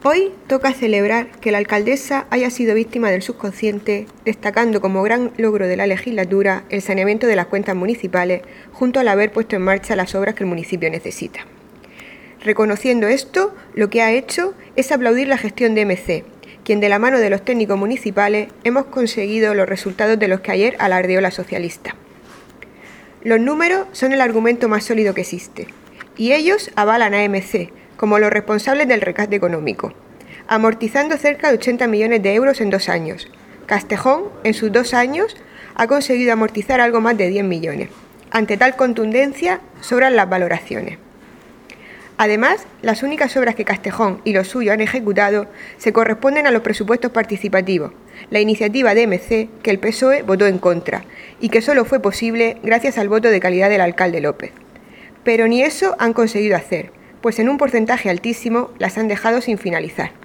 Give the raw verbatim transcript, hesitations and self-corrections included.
Hoy toca celebrar que la alcaldesa haya sido víctima del subconsciente, destacando como gran logro de la legislatura el saneamiento de las cuentas municipales, junto al haber puesto en marcha las obras que el municipio necesita. Reconociendo esto, lo que ha hecho es aplaudir la gestión de eme ce, quien de la mano de los técnicos municipales hemos conseguido los resultados de los que ayer alardeó la socialista. Los números son el argumento más sólido que existe, y ellos avalan a eme ce como los responsables del rescate económico, amortizando cerca de ochenta millones de euros en dos años. Castejón, en sus dos años, ha conseguido amortizar algo más de diez millones. Ante tal contundencia, sobran las valoraciones. Además, las únicas obras que Castejón y los suyos han ejecutado se corresponden a los presupuestos participativos, la iniciativa de eme ce que el pe eso e votó en contra y que solo fue posible gracias al voto de calidad del alcalde López. Pero ni eso han conseguido hacer, pues en un porcentaje altísimo las han dejado sin finalizar.